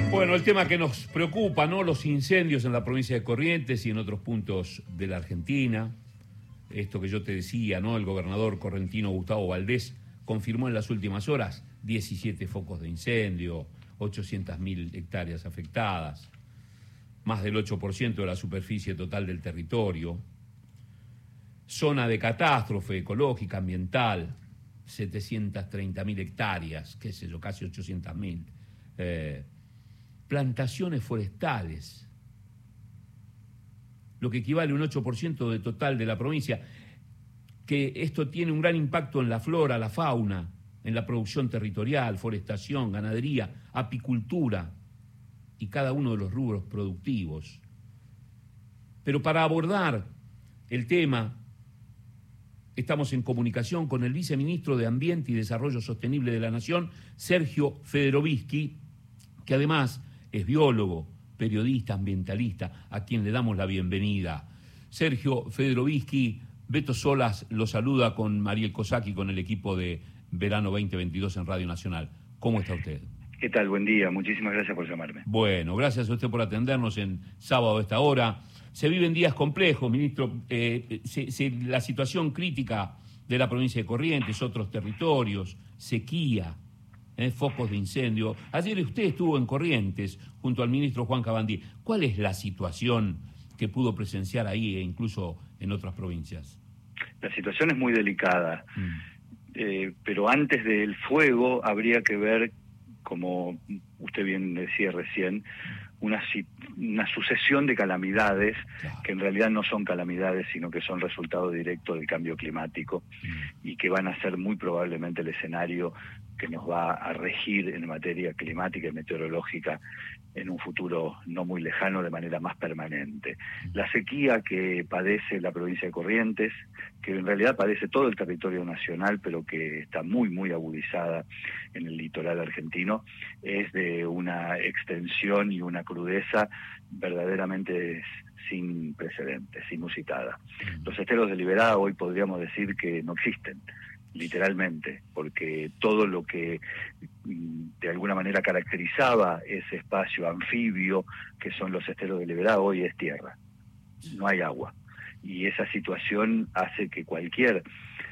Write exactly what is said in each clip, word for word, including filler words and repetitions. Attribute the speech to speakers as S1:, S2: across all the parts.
S1: Bueno, el tema que nos preocupa, ¿no? Los incendios en la provincia de Corrientes y en otros puntos de la Argentina. Esto que yo te decía, ¿no? El gobernador correntino Gustavo Valdés confirmó en las últimas horas diecisiete focos de incendio, ochocientas mil hectáreas afectadas, más del ocho por ciento de la superficie total del territorio. Zona de catástrofe ecológica, ambiental, setecientas treinta mil hectáreas, qué sé yo, casi ochocientas mil. Eh, plantaciones forestales, lo que equivale a un ocho por ciento de total de la provincia, que esto tiene un gran impacto en la flora, la fauna, en la producción territorial, forestación, ganadería, apicultura y cada uno de los rubros productivos. Pero para abordar el tema, estamos en comunicación con el viceministro de Ambiente y Desarrollo Sostenible de la Nación, Sergio Federovisky, que además es biólogo, periodista, ambientalista, a quien le damos la bienvenida. Sergio Federovisky, Beto Solas lo saluda con Mariel Cosaki, con el equipo de Verano veinte veintidós en Radio Nacional. ¿Cómo está usted?
S2: ¿Qué tal? Buen día. Muchísimas gracias por llamarme.
S1: Bueno, gracias a usted por atendernos en sábado a esta hora. Se viven días complejos, ministro. Eh, se, se, la situación crítica de la provincia de Corrientes, otros territorios, sequía, eh, focos de incendio. Ayer usted estuvo en Corrientes junto al ministro Juan Cabandí. ¿Cuál es la situación que pudo presenciar ahí e incluso en otras provincias?
S2: La situación es muy delicada,
S1: mm.
S2: eh, pero antes del fuego habría que ver, como usted bien decía recién, una, una sucesión de calamidades, claro, que en realidad no son calamidades, sino que son resultado directo del cambio climático mm. y que van a ser muy probablemente el escenario que nos va a regir en materia climática y meteorológica en un futuro no muy lejano de manera más permanente. La sequía que padece la provincia de Corrientes, que en realidad padece todo el territorio nacional, pero que está muy, muy agudizada en el litoral argentino, es de una extensión y una crudeza verdaderamente sin precedentes, inusitada. Los esteros de Liberá hoy podríamos decir que no existen, literalmente, porque todo lo que de alguna manera caracterizaba ese espacio anfibio que son los esteros de Liberá hoy es tierra, no hay agua, y esa situación hace que cualquier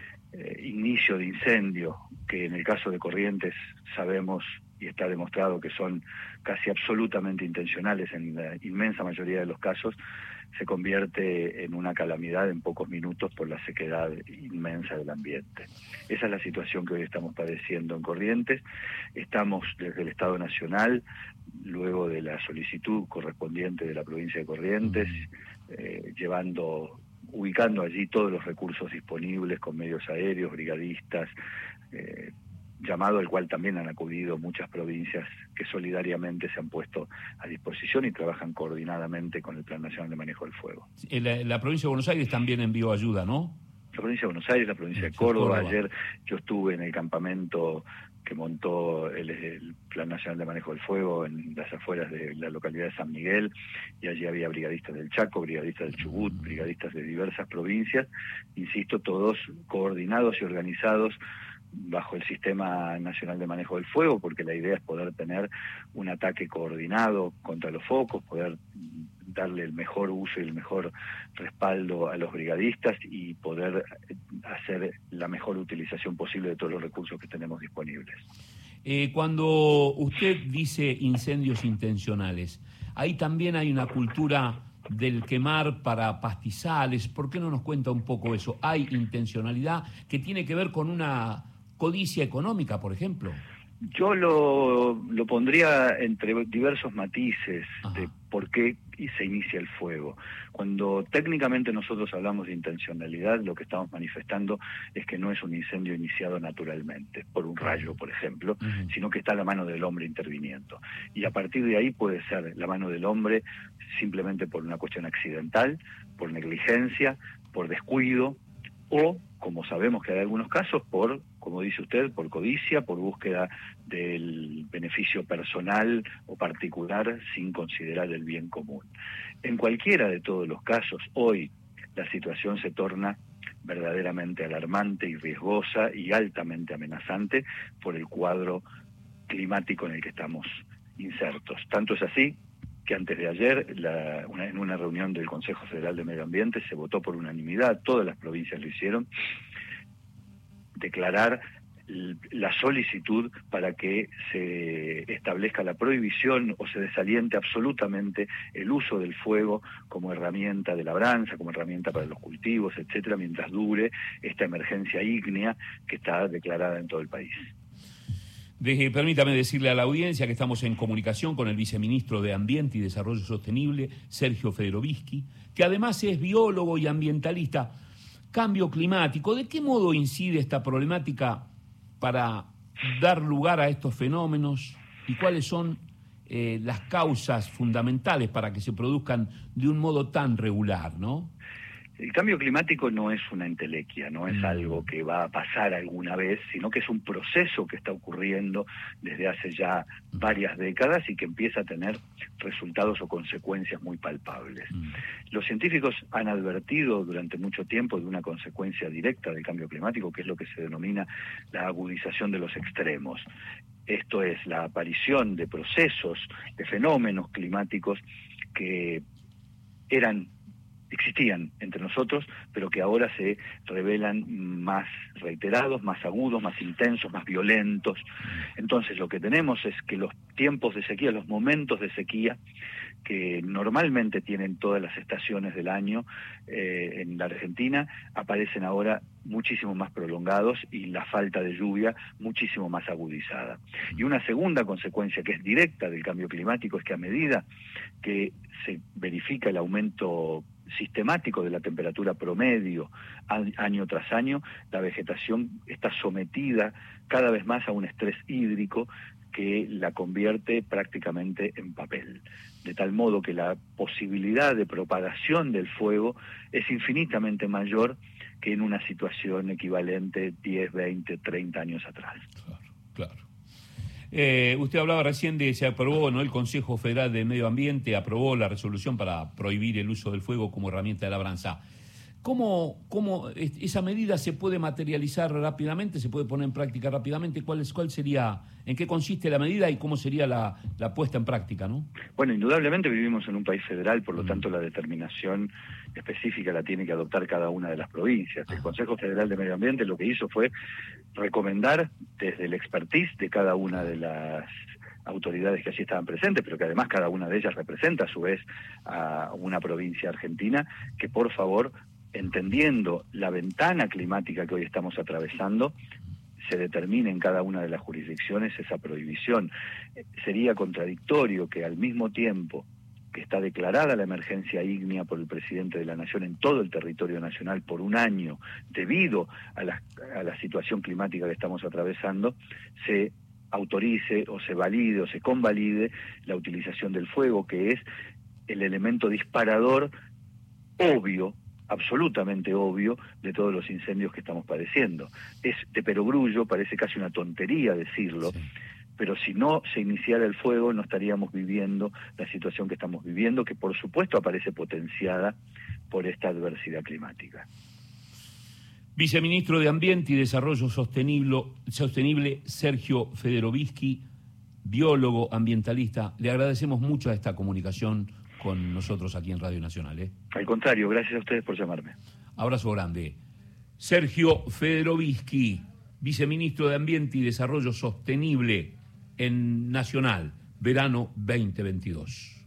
S2: eh, inicio de incendio, que en el caso de Corrientes sabemos y está demostrado que son casi absolutamente intencionales en la inmensa mayoría de los casos, se convierte en una calamidad en pocos minutos por la sequedad inmensa del ambiente. Esa es la situación que hoy estamos padeciendo en Corrientes. Estamos desde el Estado Nacional, luego de la solicitud correspondiente de la provincia de Corrientes, eh, llevando, ubicando allí todos los recursos disponibles con medios aéreos, brigadistas, eh, llamado al cual también han acudido muchas provincias que solidariamente se han puesto a disposición y trabajan coordinadamente con el Plan Nacional de Manejo del Fuego.
S1: La, la provincia de Buenos Aires también envió ayuda, ¿no?
S2: La provincia de Buenos Aires, la provincia de Córdoba. Córdoba. Ayer yo estuve en el campamento que montó el, el Plan Nacional de Manejo del Fuego en las afueras de la localidad de San Miguel, y allí había brigadistas del Chaco, brigadistas del Chubut, brigadistas de diversas provincias, insisto, todos coordinados y organizados bajo el Sistema Nacional de Manejo del Fuego, porque la idea es poder tener un ataque coordinado contra los focos, poder darle el mejor uso y el mejor respaldo a los brigadistas y poder hacer la mejor utilización posible de todos los recursos que tenemos disponibles.
S1: Eh, cuando usted dice incendios intencionales, ahí también hay una cultura del quemar para pastizales. ¿Por qué no nos cuenta un poco eso? ¿Hay intencionalidad que tiene que ver con una codicia económica, por ejemplo?
S2: Yo lo, lo pondría entre diversos matices. Ajá. De por qué se inicia el fuego. Cuando técnicamente nosotros hablamos de intencionalidad, lo que estamos manifestando es que no es un incendio iniciado naturalmente, por un rayo, por ejemplo, uh-huh. sino que está la mano del hombre interviniendo. Y a partir de ahí puede ser la mano del hombre simplemente por una cuestión accidental, por negligencia, por descuido, o, como sabemos que hay algunos casos, por, como dice usted, por codicia, por búsqueda del beneficio personal o particular sin considerar el bien común. En cualquiera de todos los casos, hoy la situación se torna verdaderamente alarmante y riesgosa y altamente amenazante por el cuadro climático en el que estamos insertos. Tanto es así que antes de ayer, la, una, en una reunión del Consejo Federal de Medio Ambiente, se votó por unanimidad, todas las provincias lo hicieron, declarar la solicitud para que se establezca la prohibición o se desaliente absolutamente el uso del fuego como herramienta de labranza, como herramienta para los cultivos, etcétera, mientras dure esta emergencia ígnea que está declarada en todo el país.
S1: Deje, permítame decirle a la audiencia que estamos en comunicación con el viceministro de Ambiente y Desarrollo Sostenible, Sergio Federovisky, que además es biólogo y ambientalista. Cambio climático, ¿de qué modo incide esta problemática para dar lugar a estos fenómenos y cuáles son eh, las causas fundamentales para que se produzcan de un modo tan regular, ¿no?
S2: El cambio climático no es una entelequia, no es algo que va a pasar alguna vez, sino que es un proceso que está ocurriendo desde hace ya varias décadas y que empieza a tener resultados o consecuencias muy palpables. Los científicos han advertido durante mucho tiempo de una consecuencia directa del cambio climático, que es lo que se denomina la agudización de los extremos. Esto es la aparición de procesos, de fenómenos climáticos que eran existían entre nosotros, pero que ahora se revelan más reiterados, más agudos, más intensos, más violentos. Entonces lo que tenemos es que los tiempos de sequía, los momentos de sequía, que normalmente tienen todas las estaciones del año eh, en la Argentina, aparecen ahora muchísimo más prolongados y la falta de lluvia muchísimo más agudizada. Y una segunda consecuencia que es directa del cambio climático es que a medida que se verifica el aumento sistemático de la temperatura promedio año tras año, la vegetación está sometida cada vez más a un estrés hídrico que la convierte prácticamente en papel, de tal modo que la posibilidad de propagación del fuego es infinitamente mayor que en una situación equivalente diez, veinte, treinta años atrás.
S1: Claro, claro. Eh, usted hablaba recién de, se aprobó, ¿no? El Consejo Federal de Medio Ambiente aprobó la resolución para prohibir el uso del fuego como herramienta de labranza. ¿Cómo, cómo esa medida se puede materializar rápidamente, se puede poner en práctica rápidamente? ¿Cuál, es, cuál sería, en qué consiste la medida y cómo sería la, la puesta en práctica, ¿no?
S2: Bueno, indudablemente vivimos en un país federal, por lo mm. tanto la determinación específica la tiene que adoptar cada una de las provincias. El Consejo Federal de Medio Ambiente lo que hizo fue recomendar desde el expertise de cada una de las autoridades que allí estaban presentes, pero que además cada una de ellas representa a su vez a una provincia argentina, que por favor, entendiendo la ventana climática que hoy estamos atravesando, se determine en cada una de las jurisdicciones esa prohibición. Sería contradictorio que al mismo tiempo que está declarada la emergencia ígnea por el presidente de la Nación en todo el territorio nacional por un año, debido a la, a la situación climática que estamos atravesando, se autorice o se valide o se convalide la utilización del fuego, que es el elemento disparador obvio, absolutamente obvio, de todos los incendios que estamos padeciendo. Es de perogrullo, parece casi una tontería decirlo, sí, pero si no se iniciara el fuego no estaríamos viviendo la situación que estamos viviendo, que por supuesto aparece potenciada por esta adversidad climática.
S1: Viceministro de Ambiente y Desarrollo Sostenible, Sostenible Sergio Federovisky, biólogo ambientalista, le agradecemos mucho a esta comunicación con nosotros aquí en Radio Nacional. ¿eh?
S2: Al contrario, gracias a ustedes por llamarme.
S1: Abrazo grande. Sergio Federovisky, viceministro de Ambiente y Desarrollo Sostenible en Nacional, verano veinte veintidós.